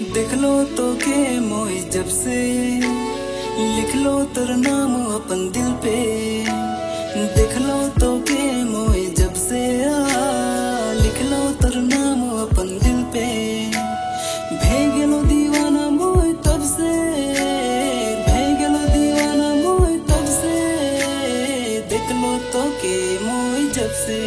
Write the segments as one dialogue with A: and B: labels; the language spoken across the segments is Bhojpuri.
A: देख लो तो के मोई जब से लिख लो तेरा नाम अपन दिल पे। देख लो तो के मोई जब से लिख लो तेरा नाम अपन दिल पे। भेगलो दीवाना मोई तब से, भेगलो दीवाना मोई तब से। देख लो तो के मोई जब से।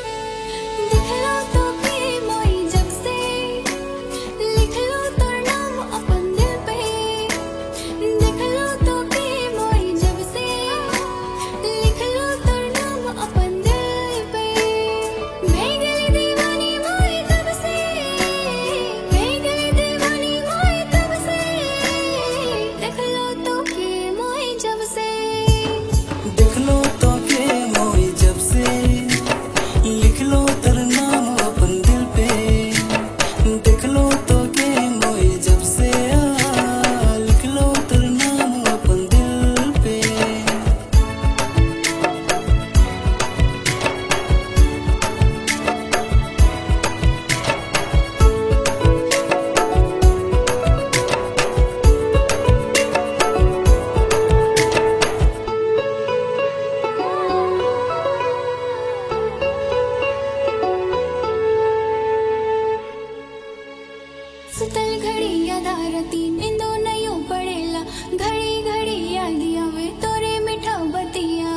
B: सुतल घड़ी याद आरती निंदो नयो पड़ेला। घड़ी घड़ी याद आवे तोरे मीठा बतिया।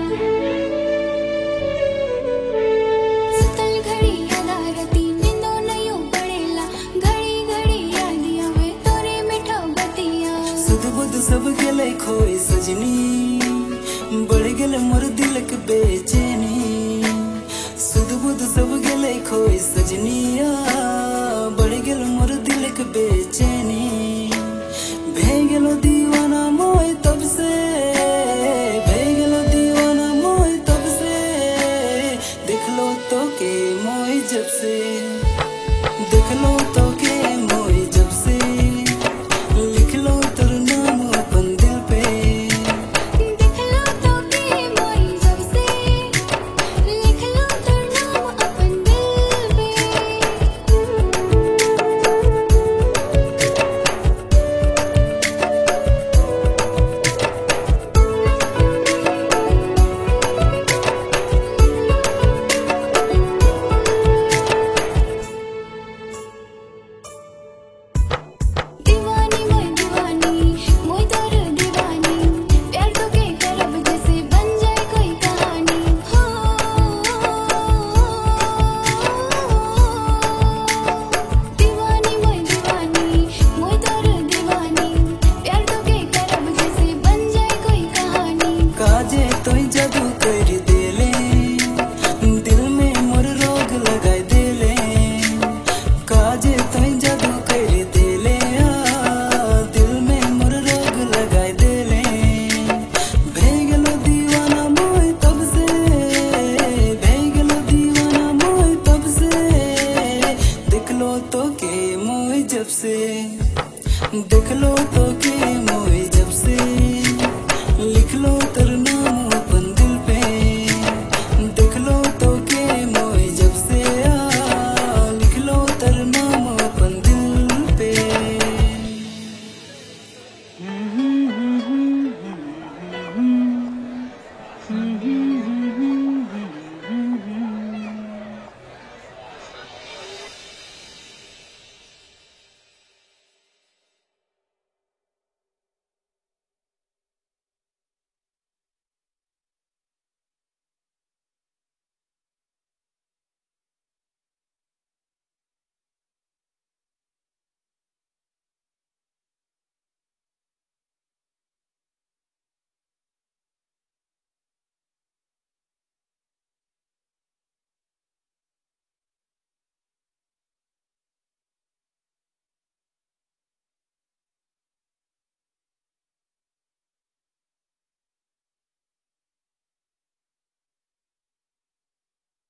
B: सुतल घड़ी याद आरती निंदो नयो पड़ेला। घड़ी घड़ी याद आवे तोरे मीठा बतिया।
A: सुध बुध सब गेले खोई सजनी, बढ़ गेले मोर दिल के बेचैनी। सुध बुध सब गेले खोई सजनिया, बढ़ गेल मोर दिल के बेचैनी। भेगलो दीवाना मोय तब से, भेगलो दीवाना मोय तब से। देख लो तो के मोय जब से, देख लो तो के मोय जब से। लिख लो तेरा नाम अपन दिल पे।
B: देख लो तो के मोय जब से, लिख लो तेरा नाम अपन दिल पे। दीवानी मोय दीवानी, मोय तोर दीवानी। प्यार तो के करब जैसे बन जाए कोई कहानी। हो दीवानी मोय दीवानी, मोय तोर दीवानी। प्यार तो के करब जैसे बन जाए कोई कहानी।
A: काजे तोय जादू कर देले, दिल में मोर रोग लगाय देले। काजे तोय जादू कर देले, दिल में मोर रोग लगाय देले। भेगलो दीवाना मोय तब से, भेगलो दीवाना मोय तब से। देख लो तो के मोय जब से, देख